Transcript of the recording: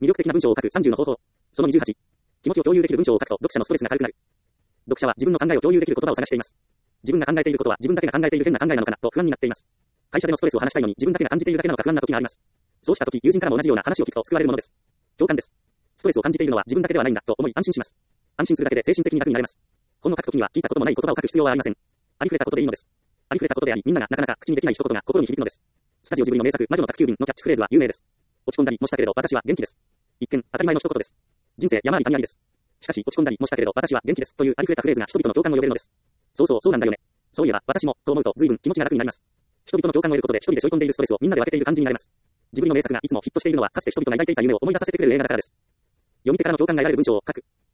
魅力的な文章を書く30の方法。その28。気持ちを共有できる文章を書くと読者のストレスが軽くなる。読者は自分の考えを共有できる言葉を探しています。自分が考えていることは自分だけが考えている変な考えなのかなと不安になっています。会社でのストレスを話したいのに自分だけが感じているだけなのか不安な時があります。そうした時、友人からも同じような話を聞くと救われるものです。共感です。ストレスを感じているのは自分だけではないんだと思い安心します。安心するだけで精神的に楽になれます。本を書くときには聞いたこともない言葉を書く必要はありません。ありふれたことでいいのです。ありふれたことであり、みんながなかなか口にできない一言が心に響くのです。スタジオジブリの名作、魔女の宅急便のキャッチフレーズは有名です。落ち込んだりもしたけれど私は元気です。一見、当たり前の一言です。人生山あり谷ありです。しかし落ち込んだりもしたけれど私は元気ですというありふれたフレーズが人々の共感を呼べるのです。そうなんだよね。そういえば私も、と思うと随分気持ちが楽になります。人々の共感を得ることで一人で背負い込んでいるストレスをみんなで分けている感じになれます。ジブリの名作がいつもヒットしているのはかつて人々が抱いていた夢を思い出させてくれる映画だからです。読み手からの共感が得られる文章を書く。